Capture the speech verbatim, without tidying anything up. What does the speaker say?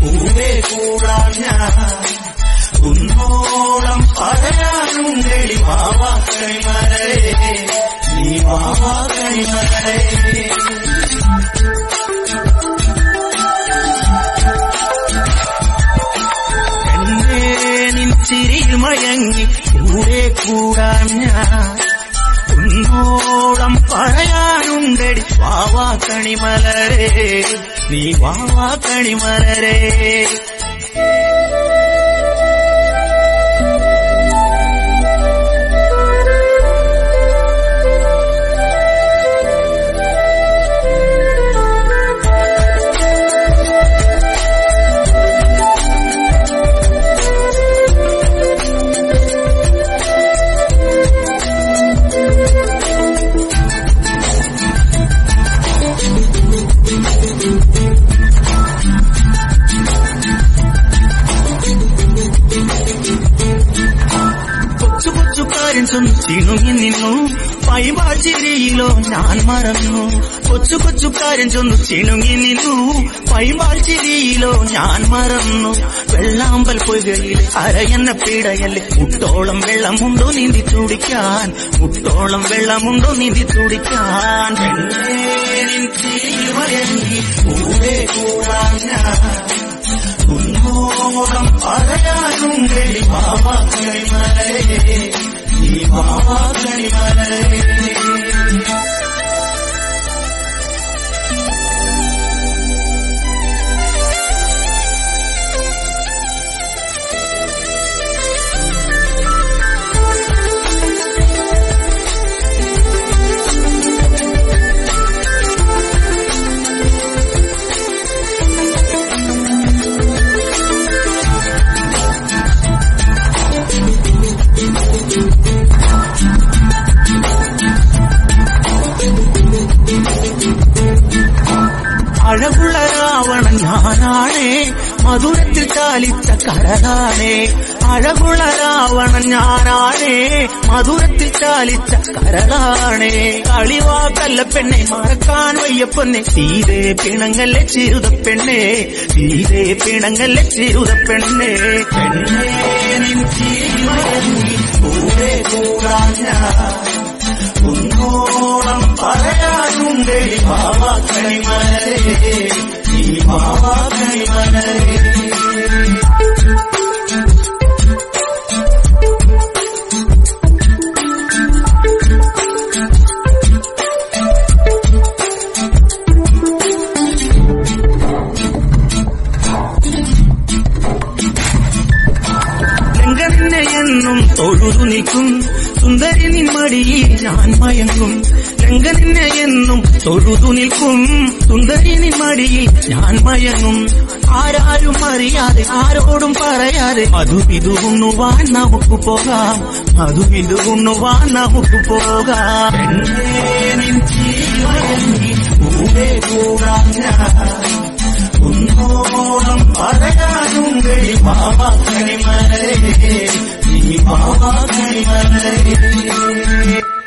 കൂടെ കൂടാൻ ഞാൻ കുന്നോളം പറയാനുണ്ടടി വാവാ കണിമലരേ നീ വാവാ കണിമലരേ എന്നെ നിൻ ചിരിയിൽ മയങ്ങി കൂടെ കൂടാൻ ഞാൻ കുന്നോളം പറയാനുണ്ടടി വാവാ കണിമലരേ നീ വാവാ കണിമലരേ ചിണുങ്ങി നിന്നു പൈമാച്ചിരിയിലോ ഞാൻ മറന്നു കൊച്ചു കൊച്ചുകാരൻ ചൊന്നു ചിണുങ്ങി നിന്നു പൈമാച്ചിരിയിലോ ഞാൻ മറന്നു വെള്ളാമ്പൽ പൊയ്കയിൽ അരയെന്ന പീടയല്ലേ മുട്ടോളം വെള്ളമുണ്ടോ നീന്തി തുടിക്കാൻ മുട്ടോളം വെള്ളമുണ്ടോ നീന്തി തുടിക്കാൻ കൂടെ കൂടാൻ കുന്നോളം പറയാനുണ്ടടി വാവാ കണിമലരേ നീ വാവാ കണിമലരേ അഴകുള്ള രാവണൻ ഞാനാണേ മധുരത്തിൽ ചാലിച്ച കരളാണേ അഴകുള്ള രാവണൻ ഞാനാണേ മധുരത്തിൽ ചാലിച്ച കരളാണേ കളിവാക്കല്ല പെണ്ണെ മറക്കാൻ വയ്യ പൊന്നെ തീരെ പിണങ്ങല്ലേ ചിരുത പെണ്ണെ തീരെ പിണങ്ങല്ലേ ചിരുത പെണ്ണെ പെണ്ണേ നിൻ കൂടെ കൂടാൻ കുന്നോളം പറയാനുണ്ടടി വാവാ കണിമലരേ നീ വാവാ കണിമലരേ ലങ്കനെന്നും തൊഴുതു നിൽക്കും സുന്ദരി നിൻ മടിയിൽ ഞാൻ മയങ്ങും ലങ്കനെ എന്നും തൊഴുതു നിൽക്കും സുന്ദരി നിൻ മടിയിൽ ഞാൻ മയങ്ങും ആരാരും അറിയാതെ ആരോടും പറയാതെ അതുവിതു ഉണ്ണുവാൻ നമുക്ക് പോകാം അതുവിതു ഉണ്ണുവാൻ നമുക്ക് പോകാം കൂടെ കൂടാൻ കുന്നോളം പറയാനുണ്ടടി വാവാ കണിമലരേ നീ വാവാ കണിമലരേ